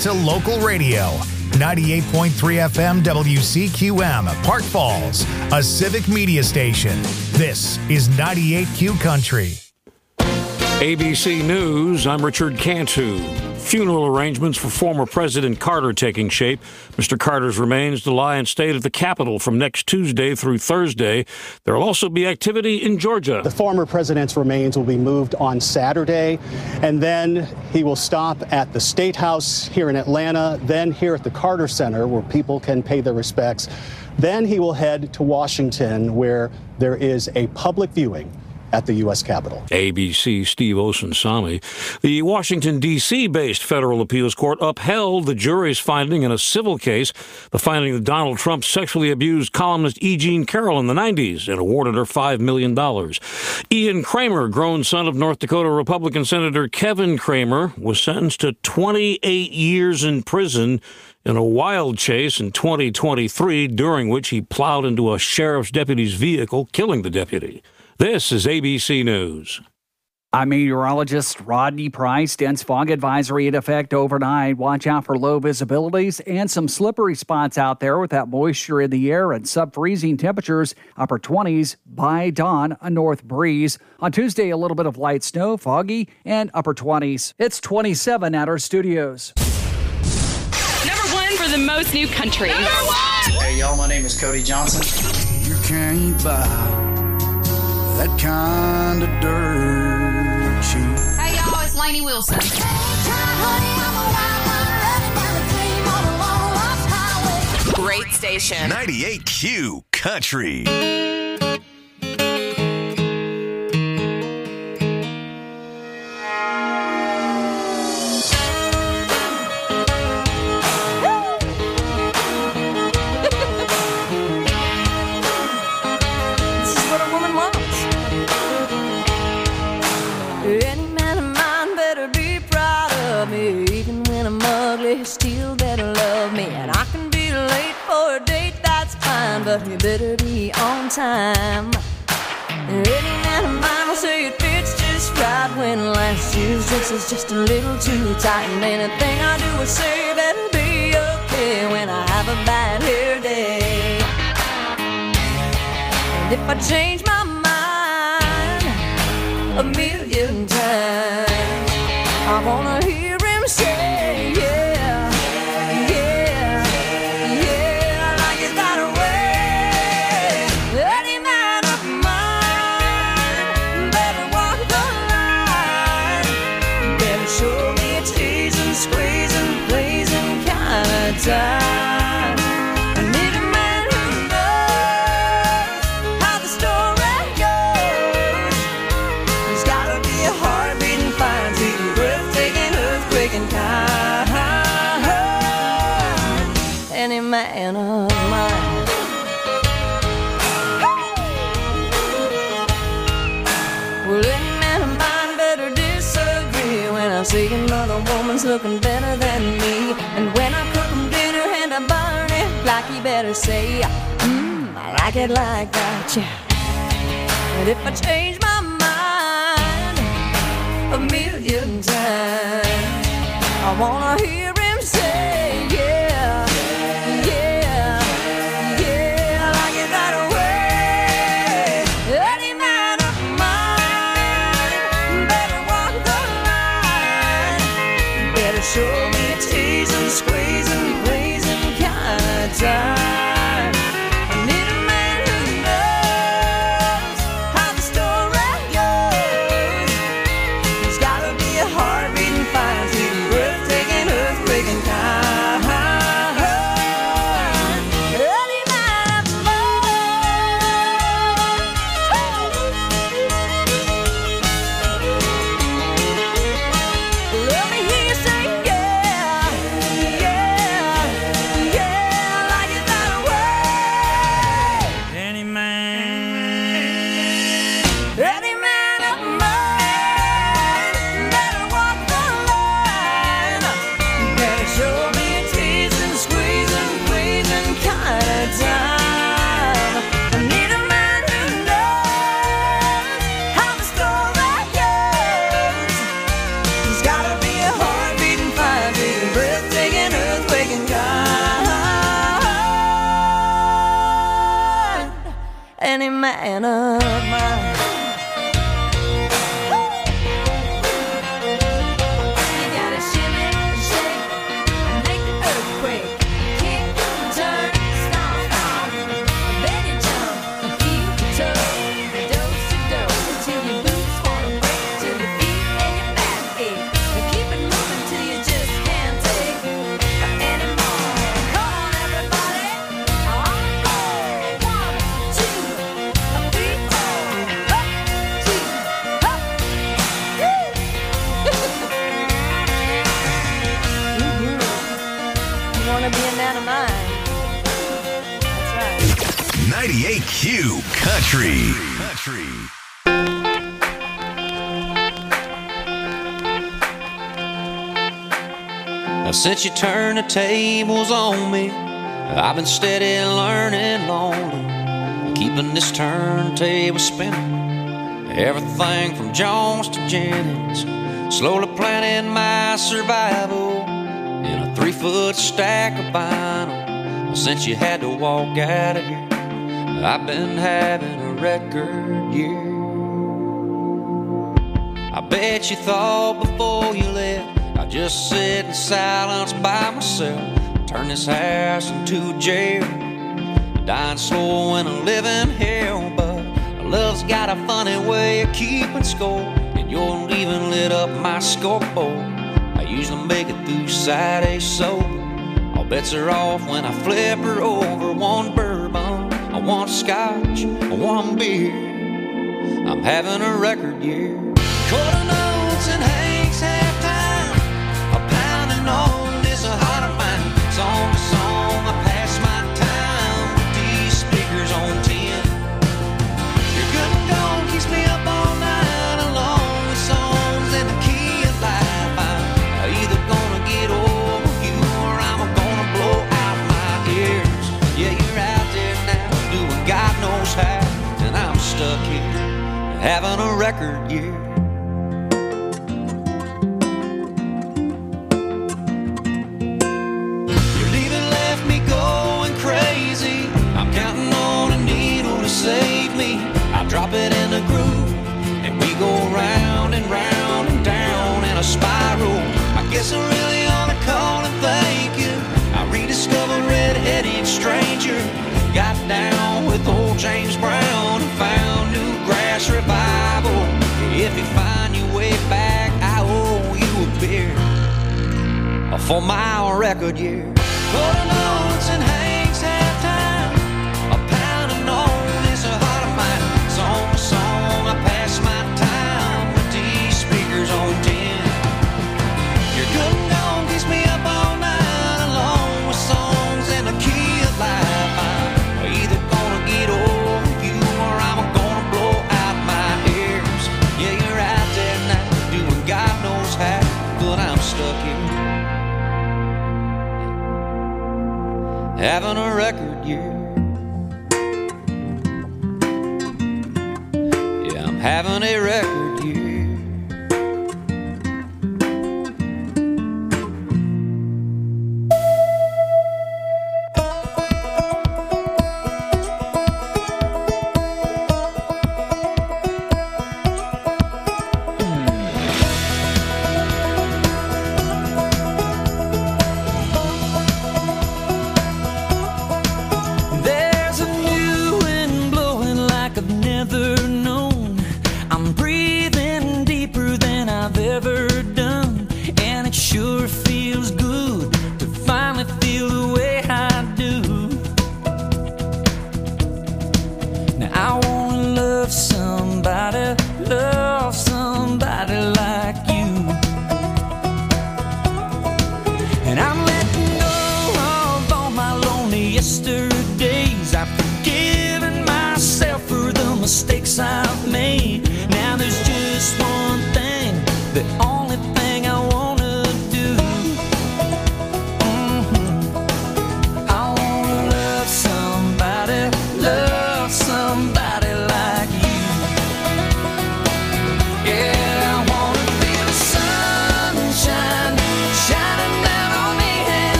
to local radio. 98.3 FM WCQM, Park Falls, a civic media station. This is 98Q Country. ABC News, I'm Richard Cantu. Funeral arrangements for former President Carter taking shape. Mr. Carter's remains to lie in state at the Capitol from next Tuesday through Thursday. There will also be activity in Georgia. The former president's remains will be moved on Saturday, and then he will stop at the State House here in Atlanta, then here at the Carter Center where people can pay their respects. Then he will head to Washington where there is a public viewing at the U.S. Capitol. ABC Steve Osunsami. The Washington, D.C.-based federal appeals court upheld the jury's finding in a civil case, the finding that Donald Trump sexually abused columnist E. Jean Carroll in the 90s and awarded her $5 million. Ian Kramer, grown son of North Dakota Republican Senator Kevin Kramer, was sentenced to 28 years in prison in a wild chase in 2023, during which he plowed into a sheriff's deputy's vehicle, killing the deputy. This is ABC News. I'm meteorologist Rodney Price. Dense fog advisory in effect overnight. Watch out for low visibilities and some slippery spots out there with that moisture in the air and sub-freezing temperatures, upper 20s by dawn, a north breeze. On Tuesday, a little bit of light snow, foggy, and upper 20s. It's 27 at our studios. Number one for the most new country. Number one! Hey, y'all, my name is Cody Johnson. You can't buy that kind of dirt cheap. Hey, y'all, it's Lainey Wilson. Great station. 98Q Country. Still better love me, and I can be late for a date, that's fine, but you better be on time. Any man of mine will say it fits just right when last year's dress is just a little too tight, and anything I do or say better be okay when I have a bad hair day. And if I change my mind a million times, I wanna hear him say, yeah. Time. I need a man who knows how the story goes. There's gotta be a heart beating fine, sweet and breathtaking, earthquaking kind. Any man of mine. Well, any man of mine better disagree when I see another woman's looking better than me, and when I cook dinner and I burn it, like you better say, I like it like that, yeah. And if I change my mind a million times, I wanna hear him say, yeah, yeah, yeah, I like it that way. Any man of mine better walk the line, better show me a tease and squeeze and time. I need a man who knows how the story goes. There's gotta be a heart beating fine, sweet and breathtaking, earthquaking kind. Any man of mine. Let me hear you say, yeah, yeah. man of mine. You gotta shimmy, shake, and make the earthquake. Kick, turn, stomp, stomp. Then you jump and feel the tug. Dose to dose till your boots wanna break, till your feet and your back ache. And keep it moving till you just can't take anymore. Come on, everybody. On the floor. 1, 2, 3, 4. Up, 2, up. You wanna be a man of mine? That's right. 98Q Country. Now, since you turned the tables on me, I've been steady learning lonely, keeping this turntable spinning. Everything from Jones to Jennings, slowly planning my survival in a 3-foot stack of vinyl. Since you had to walk out of here, I've been having a record year. I bet you thought before you left I'd just sit in silence by myself, turn this house into a jail, dying slow in a living hell. But love's got a funny way of keeping score, and your leaving lit up my scoreboard. I usually make it through Saturday sober. All bets are off when I flip her over. One bourbon, I want scotch, I want beer. I'm having a record year. Quarter notes and Hank's halftime, a pounding on this heart of mine. Song to song, I pass my time with these speakers on 10. Your good and gone keeps me up all night, along with songs in the key of life. I'm either gonna get over you or I'm gonna blow out my ears. Yeah, you're out there now, doing God knows how, and I'm stuck here, having a record year. Save me, I'll drop it in the groove, and we go round and round and down in a spiral. I guess I really ought to call and thank you. I rediscovered Red-Headed Stranger, got down with old James Brown, and found new grass revival. If you find your way back, I owe you a beer for my record year. Quarter notes and Hank's halftime, a pounding on this heart of mine. Song to song, I pass my time with these speakers on 10. Your good and gone keeps me up all night, along with songs in the key of life. I'm either gonna get over you or I'm gonna blow out my ears. Yeah, you're out there now, doing God knows how, but I'm stuck here, having a record year. Yeah, I'm having a record year. There's a new wind blowing like I've never known. I'm breathing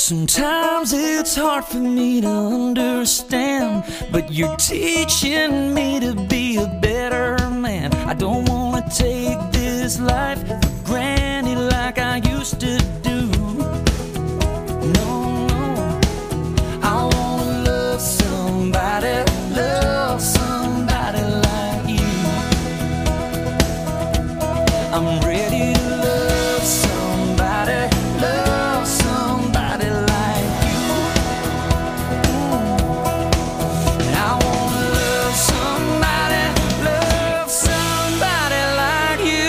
Sometimes it's hard for me to understand, but you're teaching me to be a better man. I don't want to take this life for granted like I used to do. No, no, I want to love somebody like you. I'm ready to love somebody like you. I want to love somebody like you.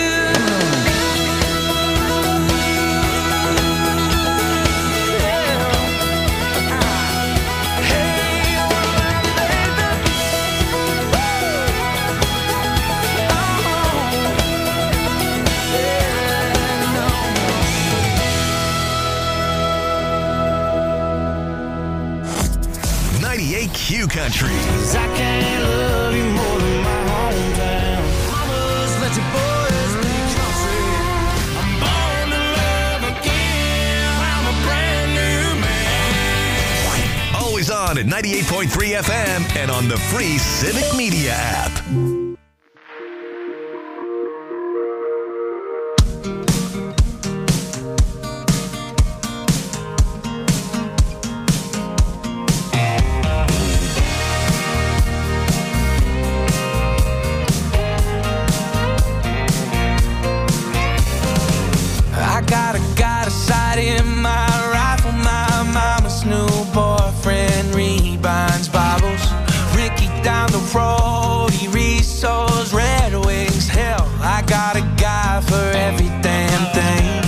Q Country. I can't love you more than my hometown. Mamas, let your boys be country. I'm born to love again. I'm a brand new man. Always on at 98.3 FM and on the free Civic Media app. Got a sight in my rifle. My mama's new boyfriend rebinds Bibles. Ricky down the road, he resows Red Wings. Hell, I got a guy for every damn thing.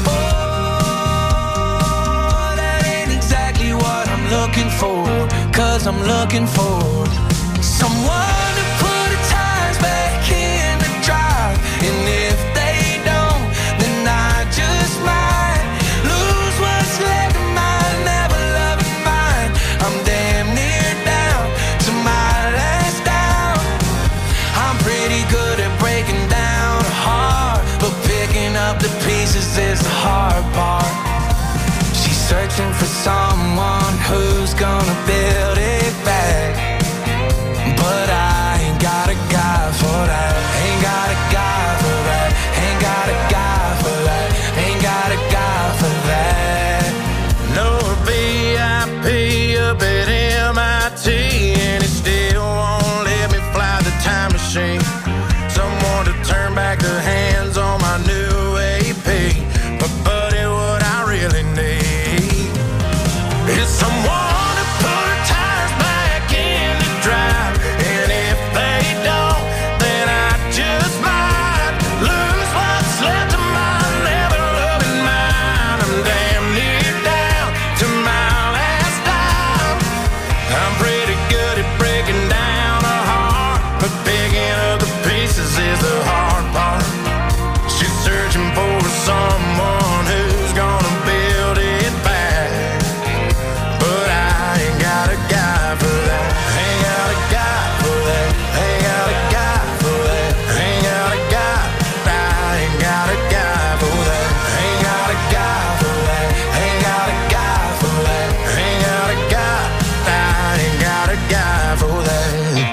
Oh, that ain't exactly what I'm looking for. 'Cause I'm looking for someone to put the tires back in the drive. And if they don't, then I just might lose what's left of my never-loving mind. I'm damn near down to my last down. I'm pretty good at breaking down a heart, but picking up the pieces is the hard part. She's searching for someone who's gonna build it back, but I ain't got a guy for that. Ain't got a guy for that. Ain't got a guy for that. Ain't got a guy for that. No VIP up at MIT, and it still won't let me fly the time machine. Someone to turn back the hands on my new AP. But buddy, what I really need is someone to put her tires back in the drive. And if they don't, then I just might lose what's left of my never-loving mind. I'm damn near down to my last dime. I'm pretty good at breaking down a heart, but picking up the pieces is the hard part. She's searching for someone who's gonna build it back, but I ain't got a guy for that. Ain't got a guy for that. Ain't got a guy for that. Ain't got a guy. I ain't got a guy for that. Ain't got a guy for that. Ain't got a guy for that. Ain't got a guy. I ain't got a guy for that.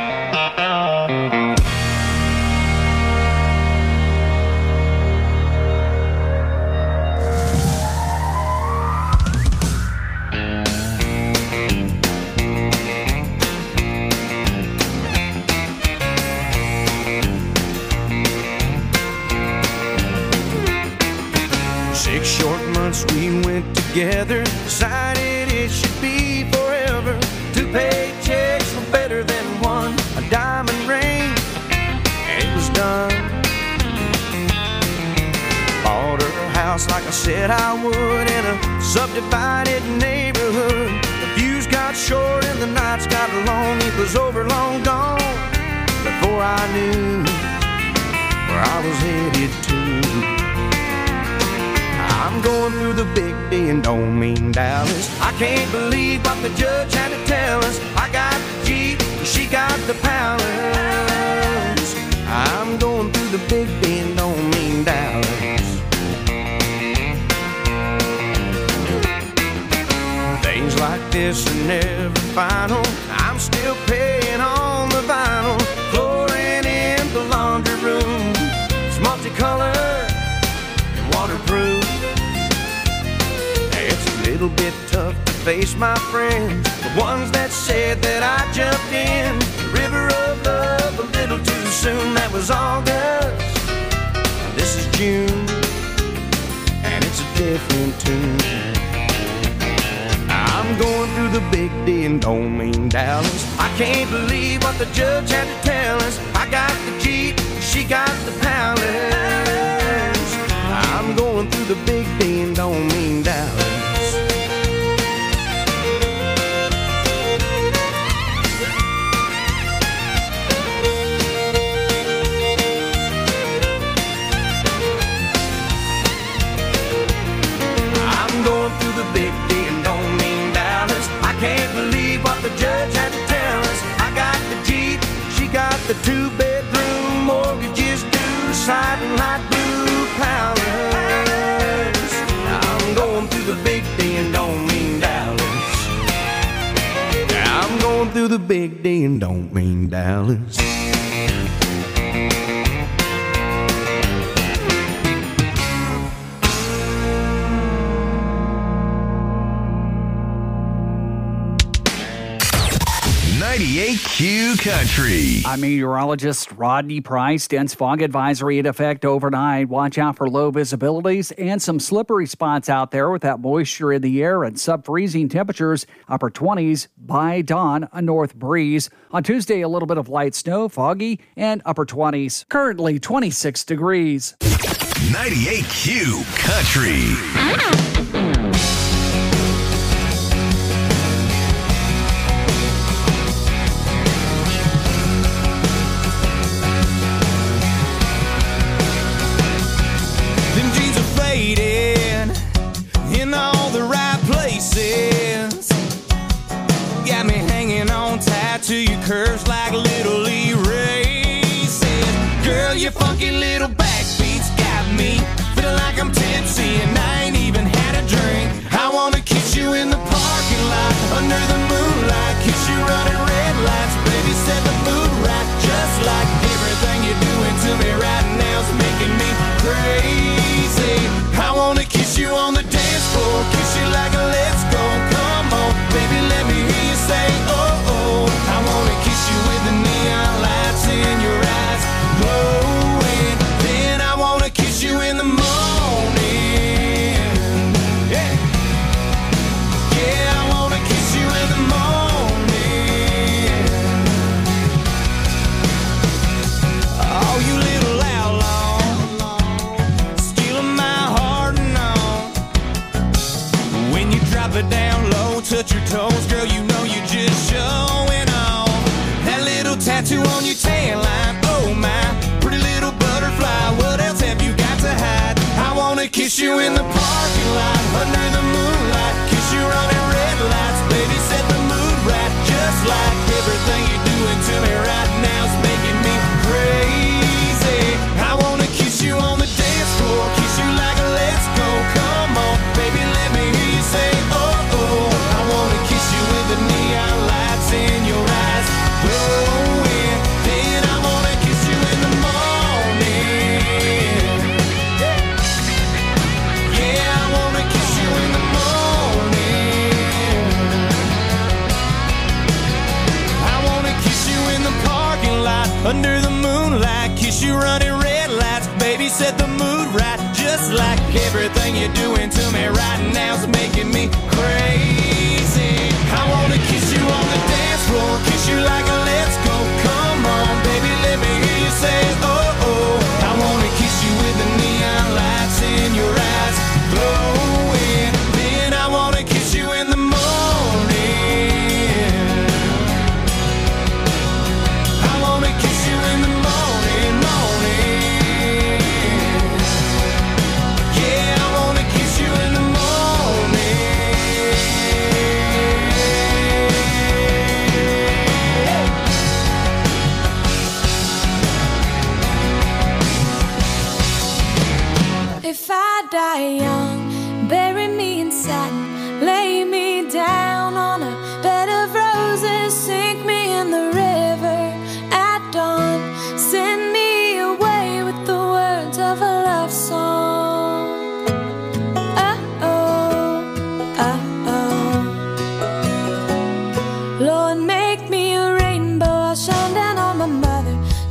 We went together, decided it should be forever. 2 paychecks were better than one. A diamond ring, it was done. Bought her a house like I said I would, in a subdivided neighborhood. The views got short and the nights got long. It was over, long gone, before I knew where I was headed to. I'm going through the big D and don't mean Dallas. I can't believe what the judge had to tell us. I got the Jeep, she got the palace. I'm going through the big D and don't mean Dallas. final. I'm still paying on the vinyl. Flooring in the laundry room. It's multicolored and waterproof. It's a little bit tough to face my friends, the ones that said that I jumped in the river of love a little too soon. That was August, this is June, and it's a different tune. I'm going through the big D and don't mean Dallas. I can't believe what the judge had to tell us. I got the Jeep, she got the Palace. I'm going through the big D and don't mean Dallas. I'm going through the big D and don't mean Dallas. I can't believe what the judge had to tell us. I got the Jeep, she got the 2-bedroom, mortgages due, sliding light blue Palace. I'm going through the big D and don't mean Dallas. I'm going through the big D and don't mean Dallas. 98Q Country. I'm meteorologist Rodney Price. Dense fog advisory in effect overnight. Watch out for low visibilities and some slippery spots out there with that moisture in the air and sub-freezing temperatures, upper 20s by dawn, a north breeze. On Tuesday, a little bit of light snow, foggy, and upper 20s. Currently 26 degrees. 98Q Country. In all the right places, got me hanging on tight to your curves like little erases. Girl, your funky little backbeats got me feeling like I'm tipsy and I ain't even had a drink. I wanna kiss you in the parking lot under the moonlight, kiss you running red lights, baby, set the mood right. Just like everything you're doing to me right now's making me crazy. I wanna kiss you on the dance floor, kiss you like a let's go. Come on, baby, let me hear you say, oh, oh. I wanna kiss you with the neon lights in your eyes glowing. Then I wanna kiss you in the morning. Yeah, yeah, I wanna kiss you in the morning. Oh, you little outlaw, stealing my heart and all. When you drop it down low, touch your toes, girl, you know you're just showing off. That little tattoo on your tan line, oh my, pretty little butterfly, what else have you got to hide? I wanna kiss you in the parking lot, under the moonlight, kiss you running red lights, baby, set the mood right. Just like everything you're doing to me right now's making me crazy. I wanna kiss you on the dance floor, kiss you like a let's go. Come on, baby, let me hear you say, oh, oh. I wanna kiss you with the neon lights in your eyes glowing. Then I wanna kiss you in the morning. Yeah, I wanna kiss you in the morning. I wanna kiss you in the parking lot, under the moonlight, kiss you running red lights, baby, set the mood right. Just like everything you're doing to me right now's making me crazy. I wanna kiss you on the dance floor, kiss you like a let's go. Come on, baby, let me hear you say, oh, oh. I wanna kiss you with the neon lights in your eyes glowing. Then I wanna kiss you in the morning. I wanna kiss you in the morning, morning. Yeah, I wanna kiss you in the morning.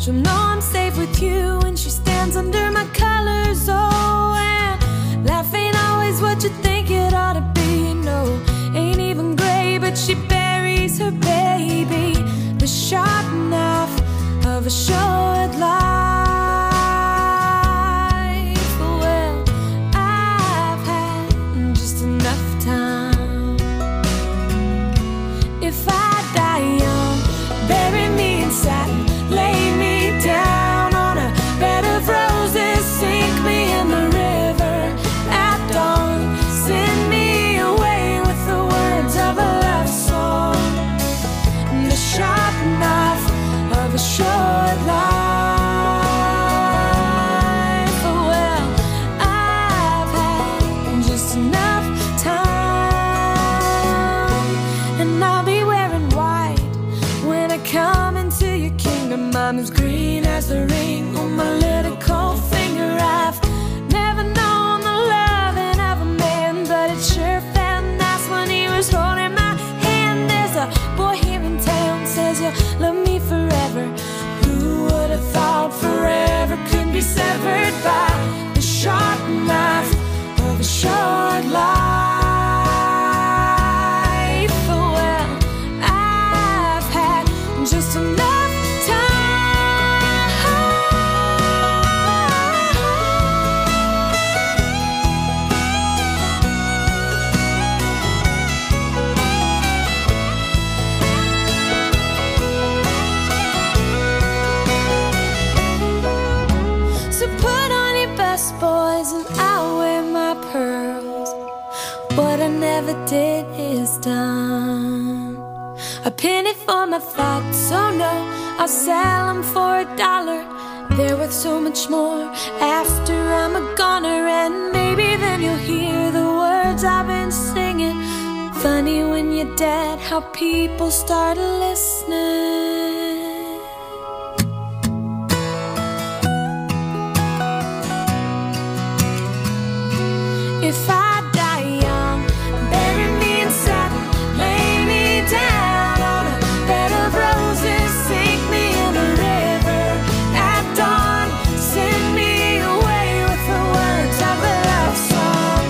She'll know I'm safe with you when she stands under my colors. Oh, and life ain't always what you think it ought to be. No, ain't even gray, but she buries her baby. The sharp knife of a short life. Well, I've had just enough time. If I die young, bury me in satin, lay me down on a bed of roses, sink me in the river at dawn, send me away with the words of a love song. The sharp knife of a short life. Well, I've had just enough time, and I'll be wearing white when I come into your kingdom. I'm as green as the ring on my little cold finger. I've never known the loving of a man, but it sure felt nice when he was holding my hand. There's a boy here in town says he'll love me forever. Who would have thought forever could be severed by the sharp knife of a short life? Well, I've had just enough So put on your best boys and I'll wear my pearls. What I never did is done. A penny for my thoughts, oh no, I'll sell them for $1. They're worth so much more after I'm a goner. And maybe then you'll hear the words I've been singing. Funny when you're dead how people start listening. If I die young, bury me in satin, lay me down on a bed of roses, sink me in the river at dawn, send me away with the words of a love song.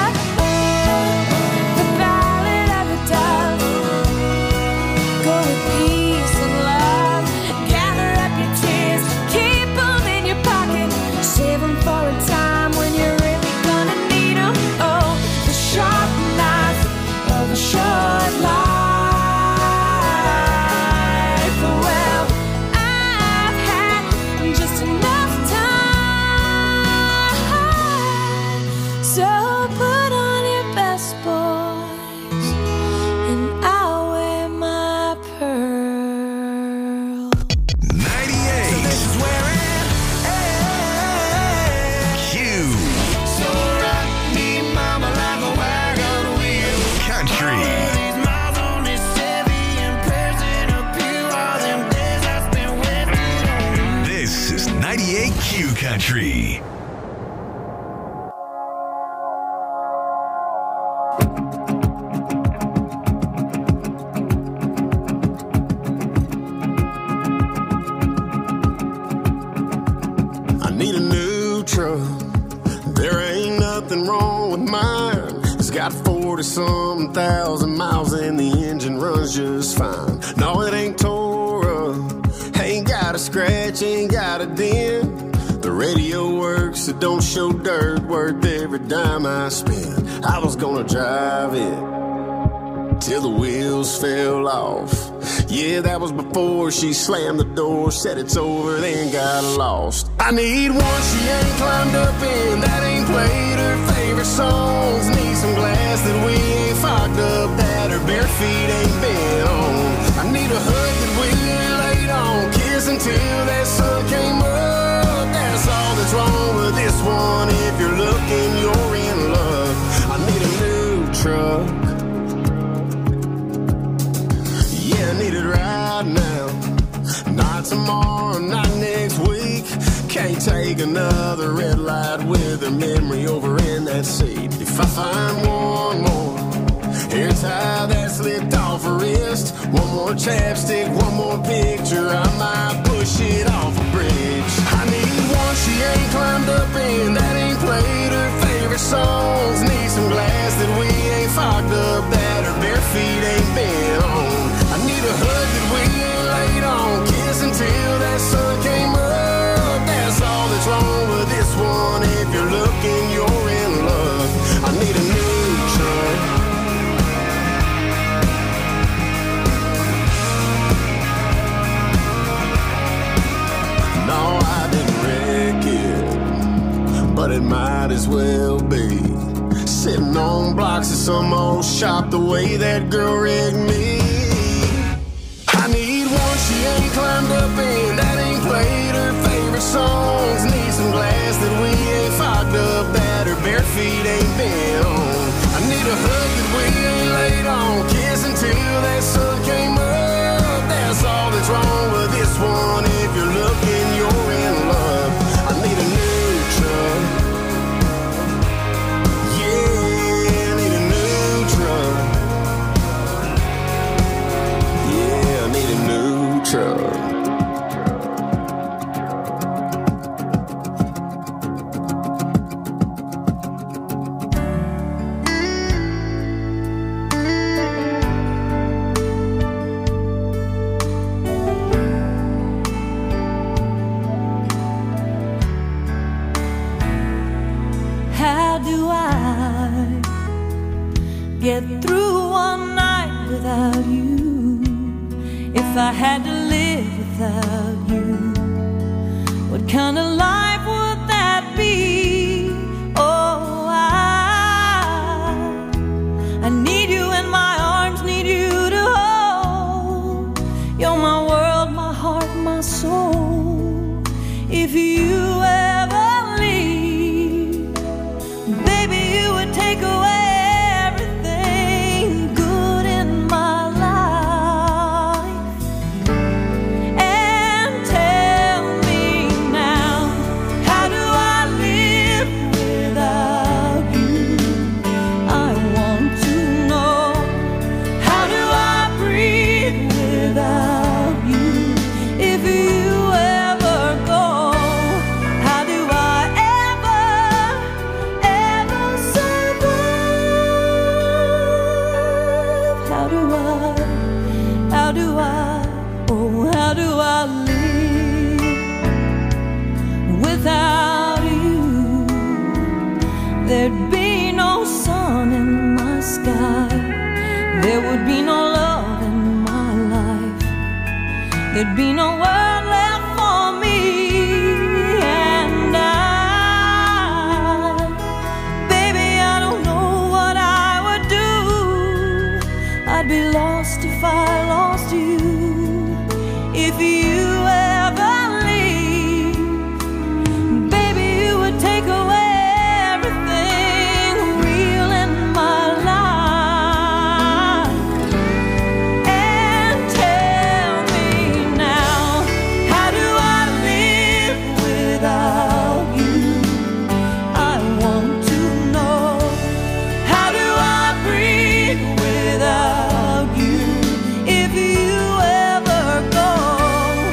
The ballad of a dove. Go with peace and love, gather up your tears, keep them in your pocket, save them for a time when you're really gonna need them. Oh, the sharp knife of a short life. Well, I've had just enough time. So put on your best boys and I'll wear my pearl. 98. This is where it ends. Q. So rock me, mama, like a wagon wheel. Country. These miles on this Chevy and prayers in a pew. All them days I spent waiting on you. This is 98 Q Country. I need a new truck. There ain't nothing wrong with mine. It's got 40-some thousand miles and the engine runs just fine. No, it ain't tore up, ain't got a scratch, ain't got a dent. The radio works, it don't show dirt, worth every dime I spend. I was gonna drive it till the wheels fell off. Yeah, that was before she slammed the door, said it's over, then got lost. I need one she ain't climbed up in, that ain't played her favorite songs. Need some glass that we ain't fogged up, that her bare feet ain't been on. I need a hood that we laid on, kiss until that sun came up. That's all that's wrong with this one. If you're looking, you're in love. I need a new truck. I need it right now, not tomorrow, not next week. Can't take another red light with her memory over in that seat. If I find one more, Hair tie that slipped off her wrist. One more chapstick, one more picture. I might push it off a bridge. I need one she ain't climbed up in, that ain't played her favorite songs. Need some glass that we ain't fogged up, that her bare feet ain't been on. I need a hug that we ain't laid on, kiss until that sun came up. That's all that's wrong with this one. If you're looking, you're in love. I need a new truck. No, I didn't wreck it, but it might as well be. Sitting on blocks of some old shop the way that girl rigged me. I need one she ain't climbed up in, that ain't played her favorite songs. Need some glass that we ain't fogged up, that her bare feet ain't been on. I need a hug that we ain't laid on, kiss until that sun came up. That's all that's wrong with this one. If you're looking, you're in love. I need a new truck. Yeah, I need a new truck. Yeah, I need a new truck. How do I get through one night without you? If I had to live without you, what kind of life would that be? Oh, I need you in my arms, need you to hold. You're my world, my heart, my soul. If you ever leave, baby, you would take away everything good in my life. And tell me now, how do I live without you? I want to know, how do I breathe without you? If you ever go, how do I ever survive? How do I live without you? There'd be no sun in my sky, there would be no love in my life, there'd be no world left for me. And baby, I don't know what I would do. I'd be lost if I lost you. If you ever leave, baby, you would take away everything real in my life. And tell me now, how do I live without you? I want to know, how do I breathe without you? If you ever go,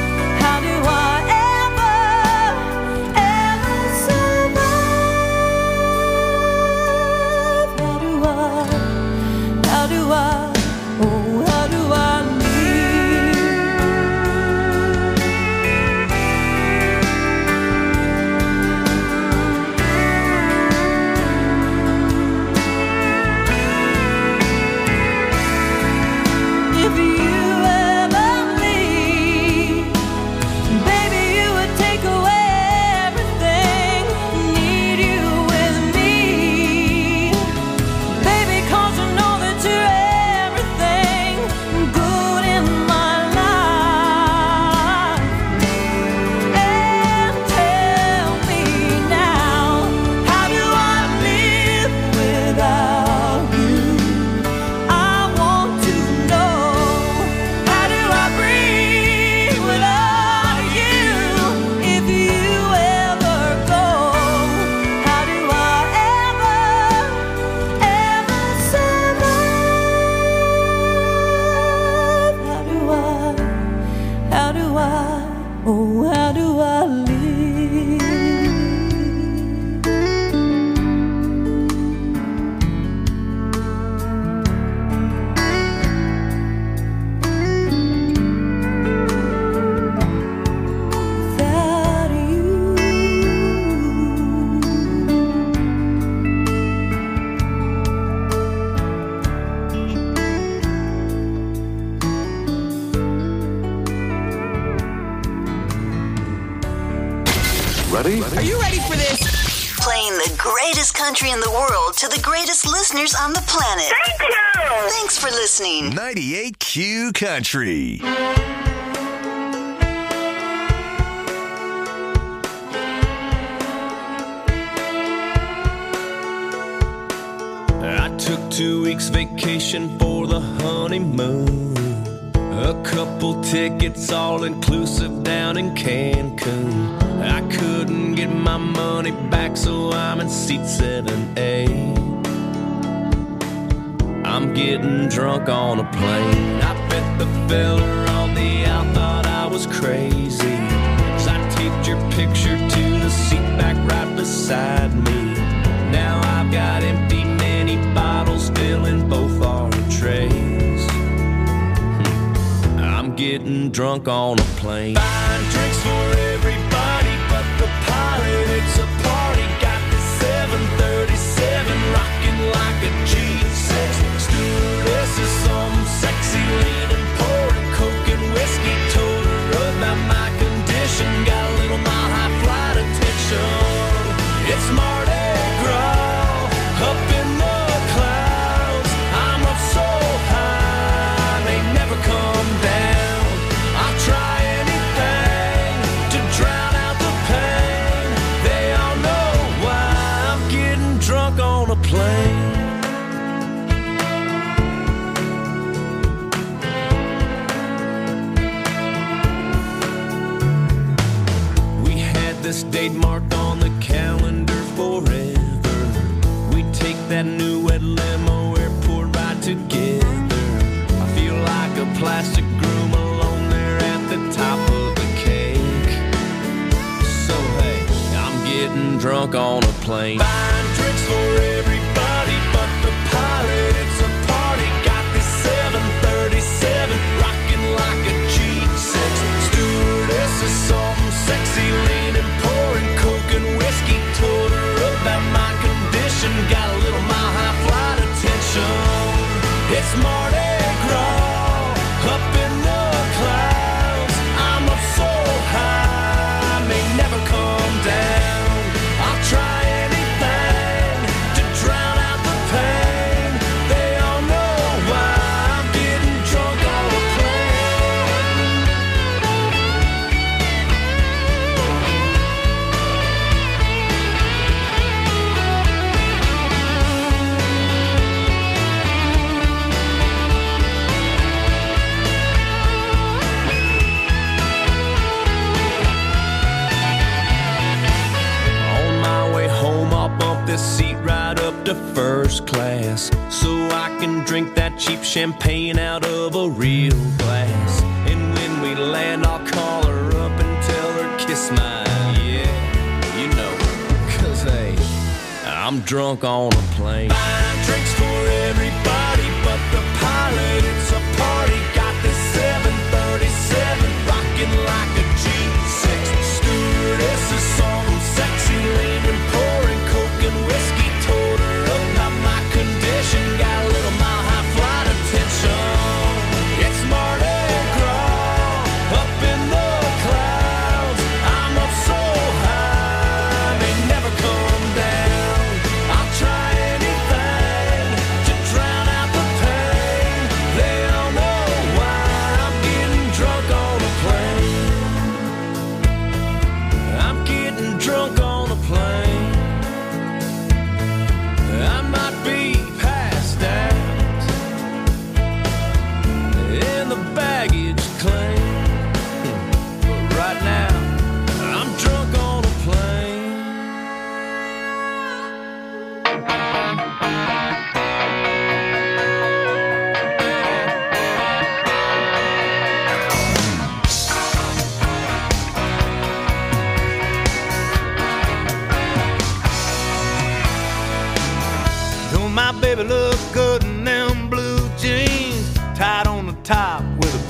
do I live? Without you. Ready? Are you ready for this? Playing the greatest country in the world to the greatest listeners on the planet. Thank you! Thanks for listening. 98Q Country. I took 2 weeks vacation for the honeymoon. A couple tickets all inclusive down in Cancun. I couldn't get my money back, so I'm in seat 7A. I'm getting drunk on a plane. I bet the fella on the out thought I was crazy, 'cause I taped your picture to the seat back right beside me. Now I've got empty mini bottles filling both our trays. I'm getting drunk on a plane. Buying drinks for everybody but the pilot. It's a party. Got the 737 rocking like a G6. Stewardess is some sexy leaning, pouring coke and whiskey. Told her about my condition. Got a little mile high flight attention. It's Mardi Gras up in the clouds. I'm up so high they never come down. I'll try anything to drown out the pain. They all know why I'm getting drunk on a plane. We had this date marked on the calendar forever. We take that new wet limo airport ride together. I feel like a plastic groom alone there at the top of the cake. So hey, I'm getting drunk on a plane. Buying drinks for everybody but the pilot. It's a party. Got this 737 rocking like a G6. Stewardess is some sexy leaning, pouring coke and whiskey. Told her about my condition. Got a little mile high flight attention. It's Mardi Gras up in the clouds. I'm up so high, I may never come down. I'll try anything to drown out the pain. They all know why I'm getting drunk on a plane. On my way home, I'll bump this seat right up to first class, so I can drink that cheap champagne out of a real glass. And when we land, I'll call her up and tell her kiss my, yeah, you know, 'cause hey, I'm drunk on a plane. Buying drinks for everybody but the pilot. It's a party. Got this 737 rocking like a G6. Stewardess is some sexy leaning, pouring coke and whiskey. Told her about my condition. Got a little mile high flight attention. It's Mardi Gras up in the clouds. I'm up so high, I may never come down. I'll try anything to drown out the pain.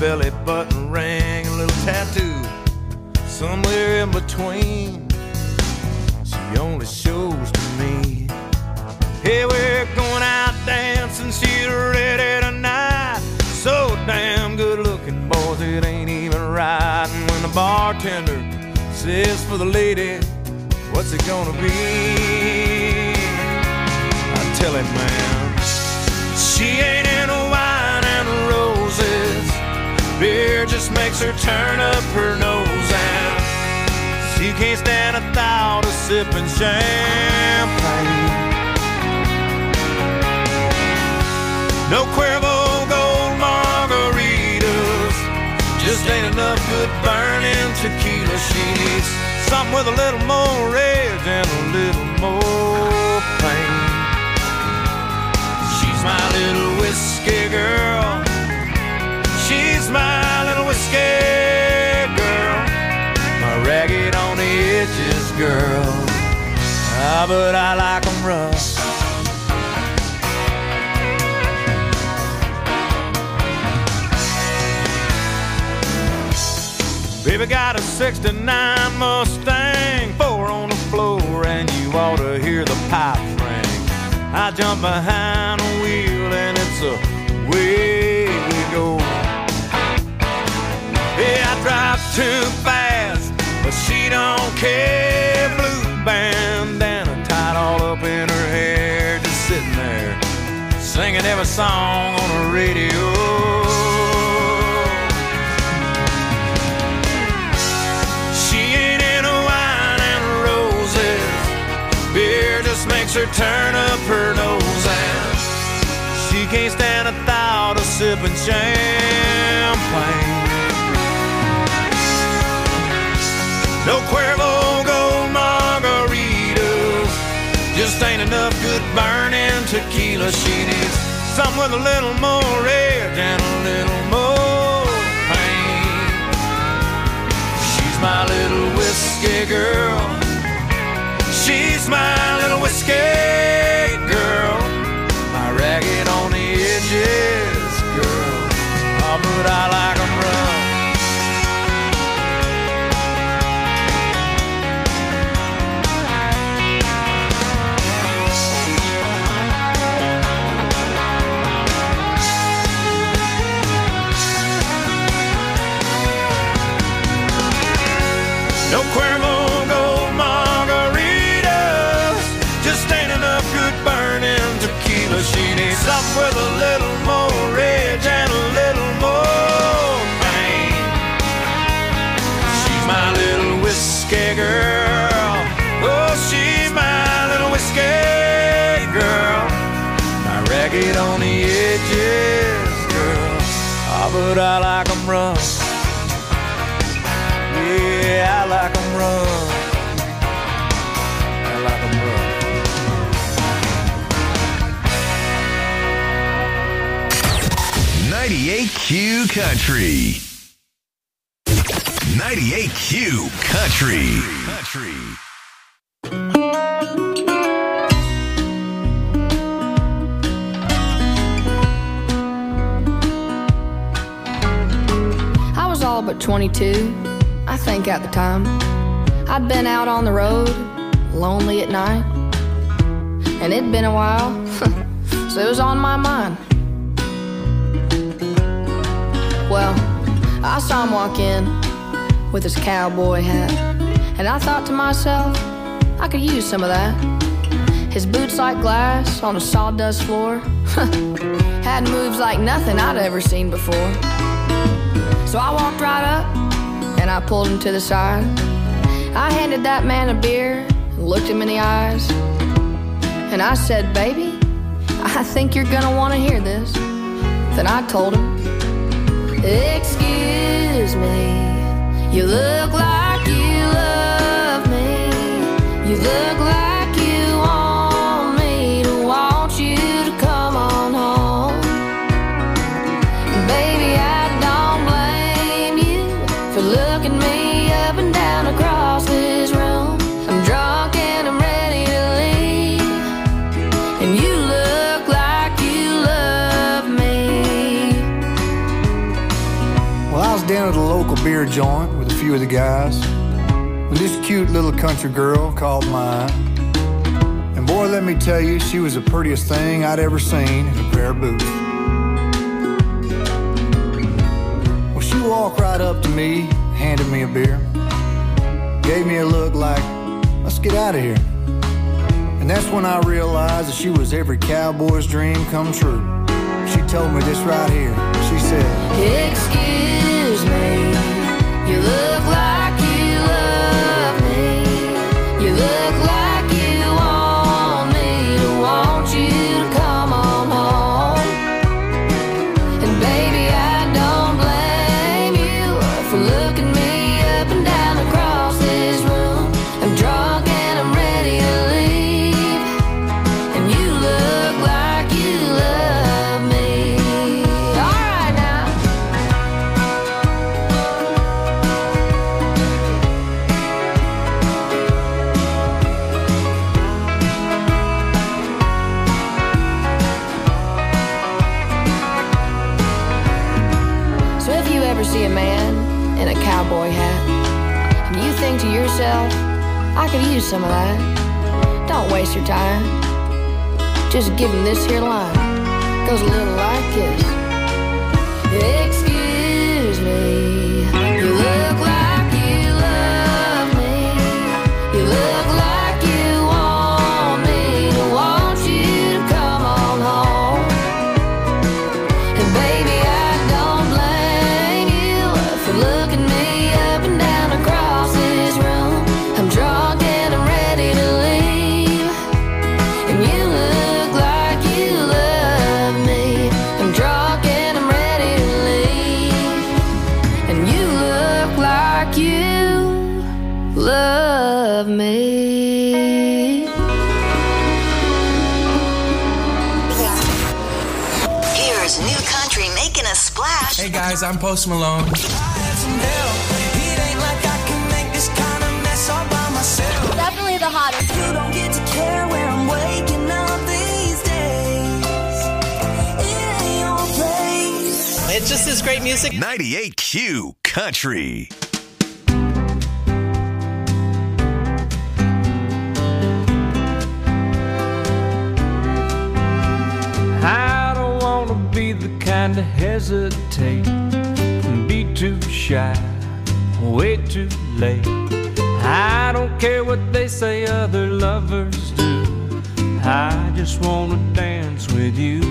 belly button ring, a little tattoo somewhere in between. She only shows to me. Hey, we're going out dancing, she's ready tonight. So damn good looking, boys, it ain't even right. And when the bartender says for the lady, what's it gonna be? I tell him, man, she ain't into wine and roses. Beer just makes her turn up her nose, and she can't stand a thought of sipping champagne. No Cuervo Gold margaritas, just ain't enough good burning tequila. She needs something with a little more rage and a little more pain. She's my little whiskey girl. She's my little whiskey girl. My ragged on the edges girl. Ah, but I like 'em rough. Baby got a 69 Mustang, 4 on the floor, and you ought to hear the pipe ring. I jump behind the wheel and it's away we go. Yeah, I drive too fast, but she don't care. Blue bandana tied all up in her hair, just sitting there singing every song on the radio. Beer just makes her turn up her nose, and she can't stand a thought of sipping champagne. No Cuervo Gold margaritas, just ain't enough good burning tequila. She needs something with a little more rage and a little more pain. She's my little whiskey girl. She's my little whiskey girl, my ragged on the edges girl. Oh, but I like 'em rough. No Cuervo Gold margaritas, just ain't enough good burning tequila. She needs something with a little more rage and a little more pain. She's my little whiskey girl. Oh, she's my little whiskey girl, my ragged on the edges girl. Oh, but I like 'em rough. Yeah, I like 'em rough. I like 'em rough. 98Q Country. 98Q Country. I was all but 22, I think at the time. I'd been out on the road, lonely at night, and it'd been a while, so it was on my mind. Well, I saw him walk in with his cowboy hat, and I thought to myself, I could use some of that. His boots like glass on a sawdust floor had moves like nothing I'd ever seen before. So I walked right up and I pulled him to the side. I handed that man a beer and looked him in the eyes, and I said, baby, I think you're gonna want to hear this. Then I told him, excuse me, you look like you love me. You look like you want me to want you to come on home. Baby, I don't blame you for looking me up and down across this room. I'm drunk and I'm ready to leave, and you look like you love me. a beer joint with a few of the guys, with this cute little country girl called mine. And boy, let me tell you, she was the prettiest thing I'd ever seen in a pair of boots. Well, she walked right up to me, handed me a beer, gave me a look like, let's get out of here. And that's when I realized that she was every cowboy's dream come true. She told me this right here. She said, excuse me, you look like you love me. You look like you want me to want you to come on home. And baby, I don't blame you for looking me up and down across this room. I'm drunk and I'm ready to leave, and you look like you love me. All right now. So if you ever see a man in a cowboy hat, and you think to yourself, I could use some of that, don't waste your time. Just give him this here line. Goes a little like this. Excuse me, you look like you love me. You look like you want me to want you to come on home. And baby, I don't blame you for looking me up and down across this room. I'm drunk and I'm ready to leave, and you look like you love me. I'm drunk and I'm ready to leave, and you look like you love me. Here's new country making a splash. Hey guys, I'm Post Malone. Definitely the hottest. You don't get to care where I'm waking up these days. It ain't your place. It's just this great music. 98Q Country. I don't wanna be the kind to hesitate and be too shy, way too late. I don't care what they say other lovers do, I just wanna dance with you.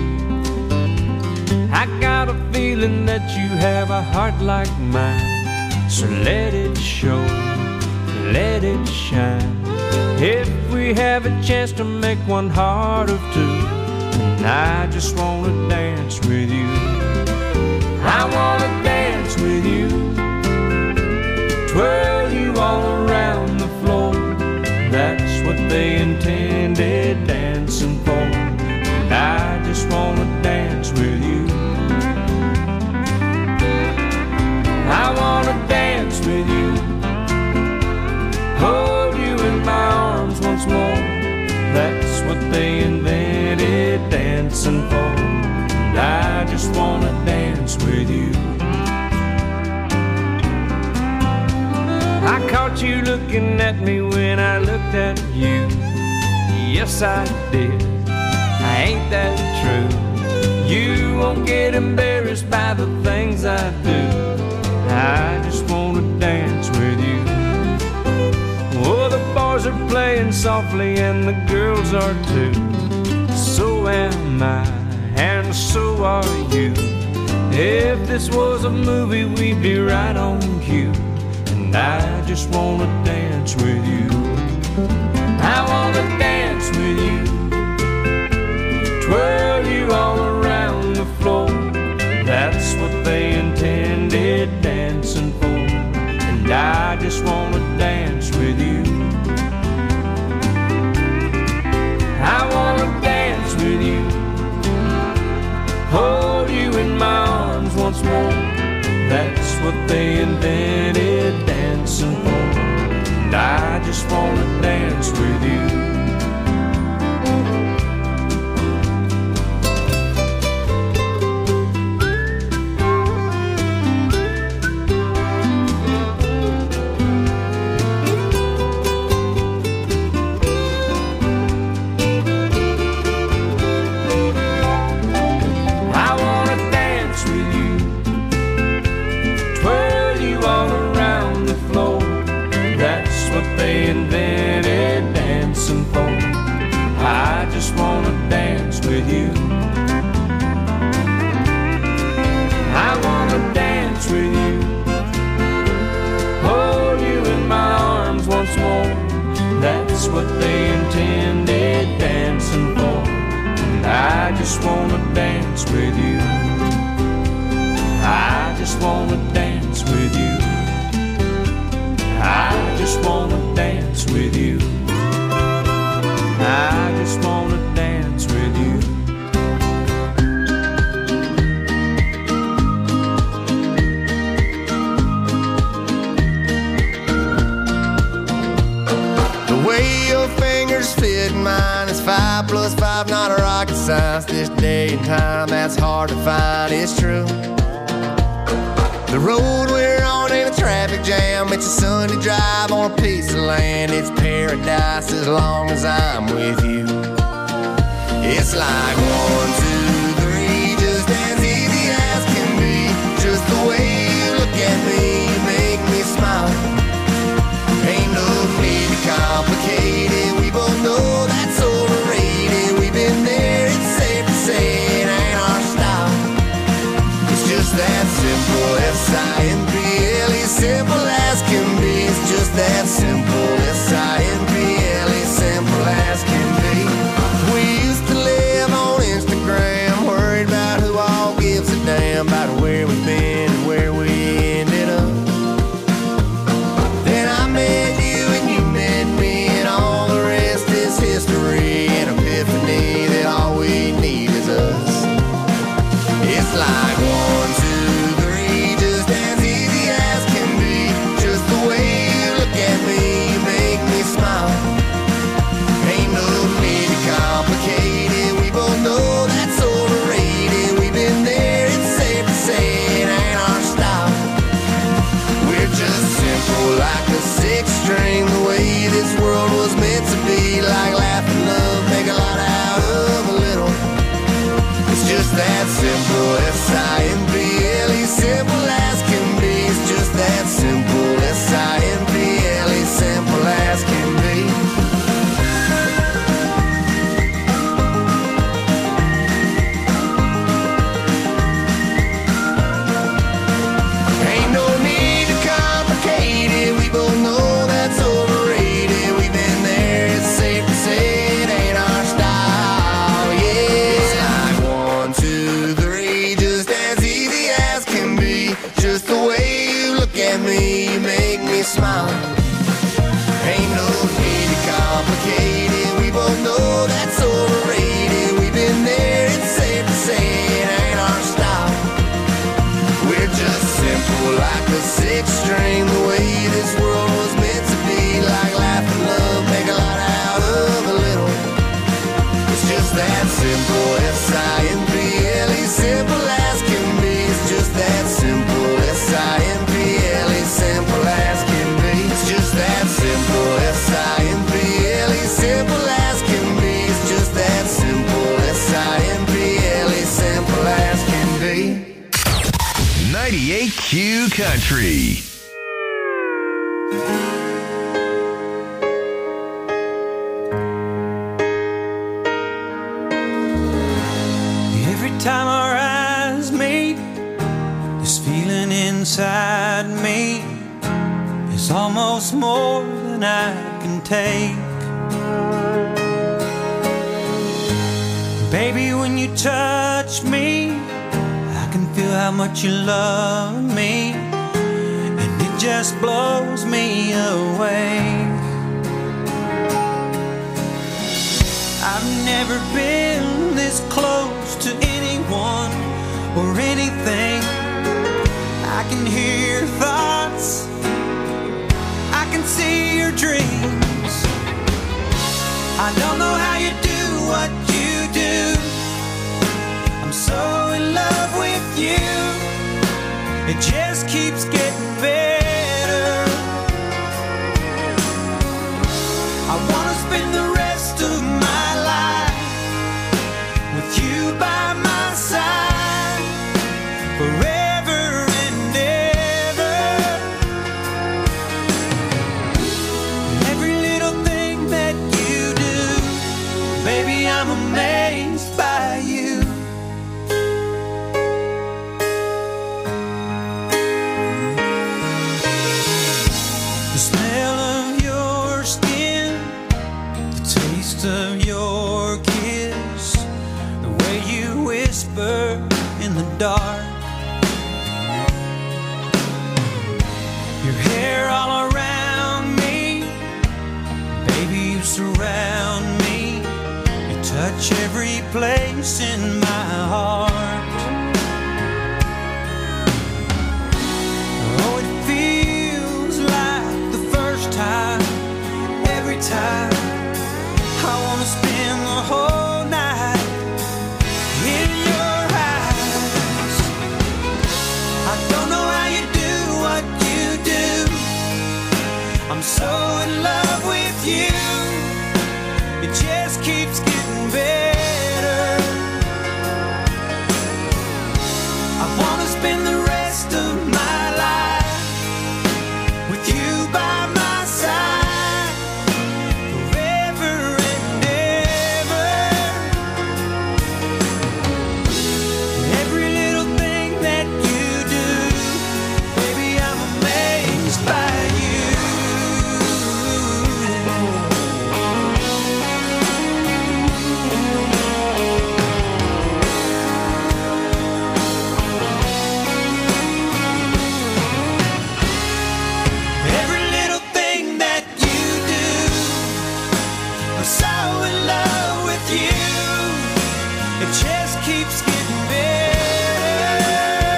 I got a feeling that you have a heart like mine, so let it show, let it shine. If we have a chance to make one heart of two, and I just wanna dance with you. I wanna dance with you, twirl you all around the floor. That's what they intended dancing for, and I just wanna dance with you. I wanna dance with you, hold you in my arms once more. That's what they invented dancing for, and I just wanna dance with you. I caught you looking at me when I looked at you. Yes, I did. Ain't that true? You won't get embarrassed by the things I do. I just wanna dance with you. Oh, the boys are playing softly and the girls are too. So am I, and so are you. If this was a movie, we'd be right on cue. And I just wanna dance with you. I wanna dance with you, twirl you all around the floor. That's what they intended dancing for, and I just wanna dance with you. I wanna dance with you, hold you in my arms once more. That's what they invented dancing for, and I just wanna dance with you. wanna dance with you. I wanna dance with you. Hold you in my arms once more. That's what they intended dancing for. And I just wanna dance with you. I just wanna dance with you. I just wanna dance with you. I just wanna dance with you. The way your fingers fit mine is 5 + 5, not a rocket science. This day and time, that's hard to find, it's true. The road we're on ain't a traffic jam. It's a Sunday drive on a piece of land. It's paradise as long as I'm with you. It's like 1, 2, 3, just as easy as can be. Just the way you look at me, you make me smile. Ain't no need to complicate it. We both know that's overrated. We've been there, it's safe to say it ain't our style. It's just that simple, S-I-M-P-L-E, simple as can be. It's just that simple, S-I-M-P-L-E, simple as can be. We used to live on Instagram, worried about who all gives a damn about where we've been and where we ended up. Then I met you and you met me, and all the rest is history. An epiphany that all we need is us. It's like 1, 2, 3, just as easy as can be. Just the way you look at me, you make me smile. Ain't no need to complicate it. We both know that's overrated. We've been there, it's safe to say it ain't our style. We're just simple like a 6-string, the way this world was meant to be. Like laughing, love, make a lot out of a little. It's just that simple, S-I-M-P-L-E, simple as can be. It's just that simple, S-I-M-P-L-E, simple as can be. Ain't no need to complicate it. We both know that's overrated. We've been there, it's safe to say it ain't our style. Yeah, it's like 1, 2, 3, just as easy as can be. Just the way you look at me, you make me smile. Ain't no need to complicate it. We both know that's overrated. We've been there, it's safe to say it ain't our style. We're just simple like a 6-string, the way this world was meant to be. Like laughing, love, make a lot out of a little. It's just that simple, S-I-M-P-L-E, simple as can be. It's just that simple, S-I-M-P-L-E, simple as can be. It's just that simple, S-I-M-P-L-E, simple as can be. It's just that simple, S-I-M-P-L-E, simple as can be. 98Q Country. Every time our eyes meet, this feeling inside me is almost more than I can take. Baby, when you touch me, I can feel how much you love me, and it just blows me away. I've never been this close to anyone or anything. I can hear your thoughts, I can see your dreams. I don't know how you do what you do. I'm so in love with you. It just keeps getting better. I wanna spend the rest of my life with you by my side forever and ever. Every little thing that you do, baby, I'm amazed. smell of your skin, the taste of your kiss, the way you whisper in the dark, your hair all around me, baby, you surround me, you touch every place in my heart. Oh, it feels like the first time, every time. I wanna spend the whole night in your eyes. I don't know how you do what you do. I'm so in love with you. It just keeps getting better. I wanna spend the rest of my life with you by my side, forever and ever. Every little thing that you do, baby, I'm amazed by you. Every little thing that you do, I'm so in love with you. It just keeps getting better.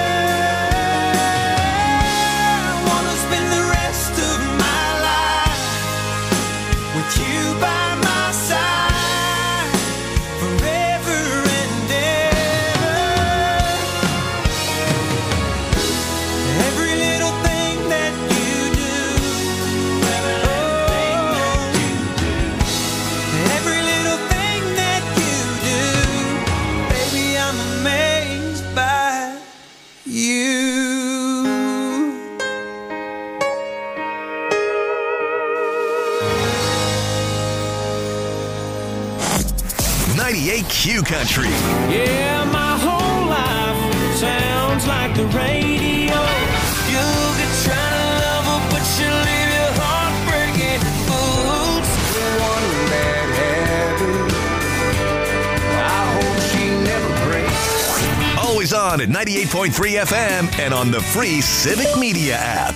I wanna spend the rest of my life with you by my side, forever and ever. Every little thing that you do, every little thing that you do, baby, I'm amazed by you. 98 Q Country. Yeah, my whole life sounds like the radio. You'll get trying to love her, but she'll leave your heart breaking. Oops, one bad habit. I hope she never breaks. Always on at 98.3 FM and on the free Civic Media app.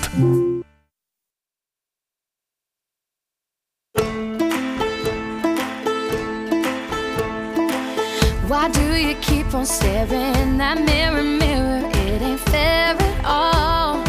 Why do you keep on staring? That mirror, mirror, it ain't fair at all.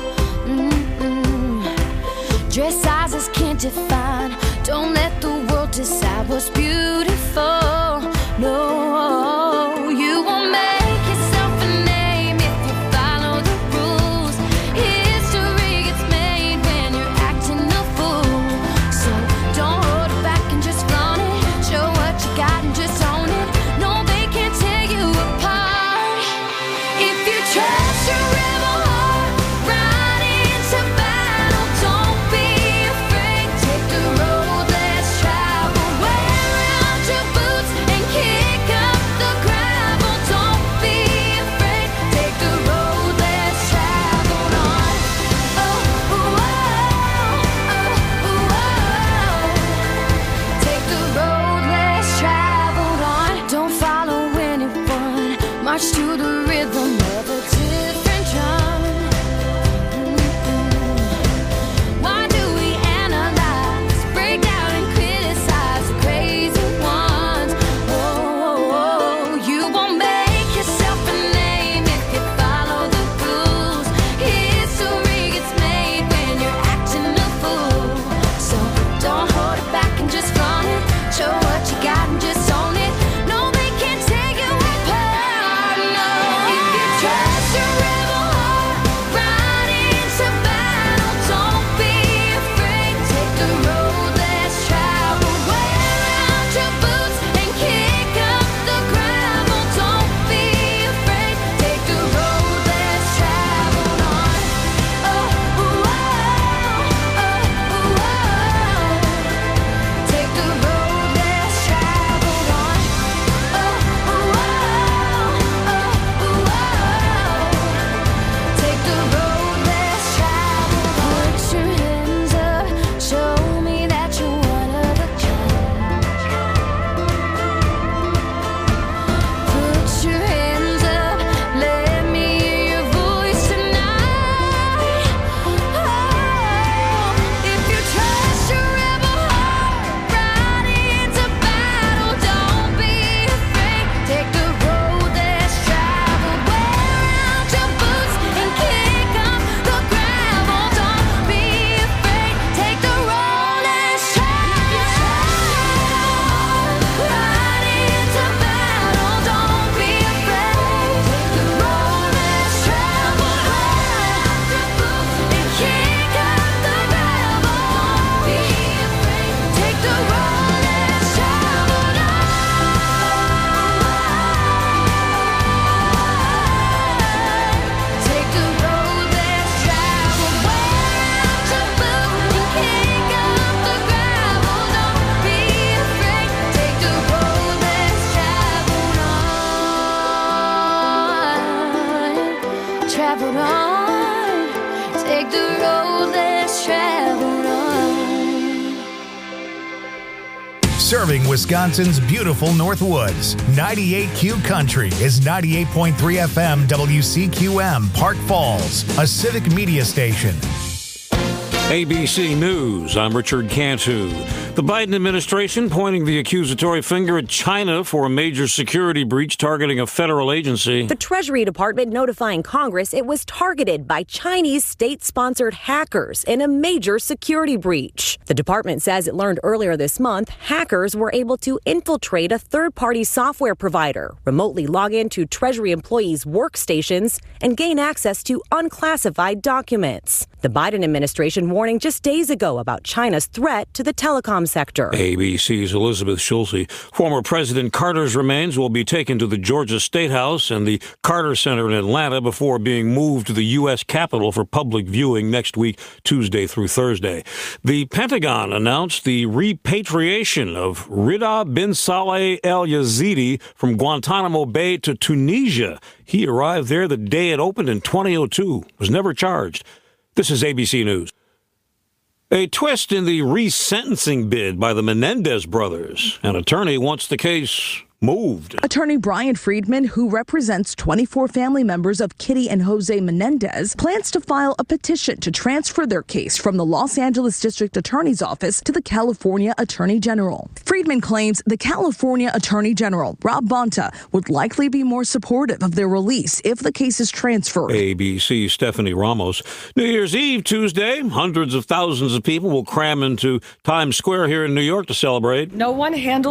Dress sizes can't define. Don't let the world decide what's beautiful. No, you won't make yourself a name if you follow the rules. History gets made when you're acting a fool. So don't hold it back and just flaunt it. Show what you got and just own it. No, they can't tear you apart. If you trust your rebel heart, ride into battle. Don't be afraid. Take the road less traveled. Wear out your boots and kick up the gravel. serving Wisconsin's beautiful Northwoods. 98Q Country is 98.3 FM WCQM, Park Falls, a civic media station. ABC News, I'm Richard Cantu. The Biden administration pointing the accusatory finger at China for a major security breach targeting a federal agency. The Treasury Department notifying Congress it was targeted by Chinese state-sponsored hackers in a major security breach. The department says it learned earlier this month hackers were able to infiltrate a third-party software provider, remotely log into Treasury employees' workstations, and gain access to unclassified documents. The Biden administration warning just days ago about China's threat to the telecom sector. ABC's Elizabeth Schulze. Former President Carter's remains will be taken to the Georgia State House and the Carter Center in Atlanta before being moved to the U.S. Capitol for public viewing next week, Tuesday through Thursday. The Pentagon announced the repatriation of Rida bin Saleh al-Yazidi from Guantanamo Bay to Tunisia. He arrived there the day it opened in 2002, was never charged. This is ABC News. A twist in the resentencing bid by the Menendez brothers. An attorney wants the case moved. Attorney Brian Friedman, who represents 24 family members of Kitty and Jose Menendez, plans to file a petition to transfer their case from the Los Angeles District Attorney's Office to the California Attorney General. Friedman claims the California Attorney General, Rob Bonta, would likely be more supportive of their release if the case is transferred. ABC's Stephanie Ramos. New Year's Eve, Tuesday, hundreds of thousands of people will cram into Times Square here in New York to celebrate. No one handles